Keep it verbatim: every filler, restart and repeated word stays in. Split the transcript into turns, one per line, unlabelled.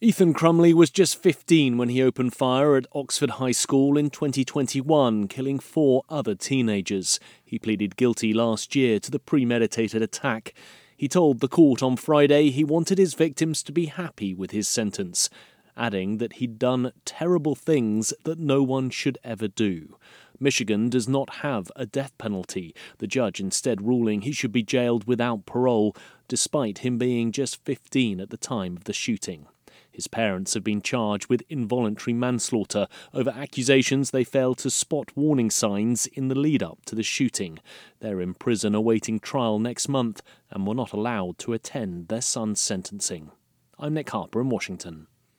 Ethan Crumley was just fifteen when he opened fire at Oxford High School in twenty twenty-one, killing four other teenagers. He pleaded guilty last year to the premeditated attack. He told the court on Friday he wanted his victims to be happy with his sentence, adding that he'd done terrible things that no one should ever do. Michigan does not have a death penalty, the judge instead ruling he should be jailed without parole, despite him being just fifteen at the time of the shooting. His parents have been charged with involuntary manslaughter over accusations they failed to spot warning signs in the lead-up to the shooting. They're in prison awaiting trial next month and were not allowed to attend their son's sentencing. I'm Nick Harper in Washington.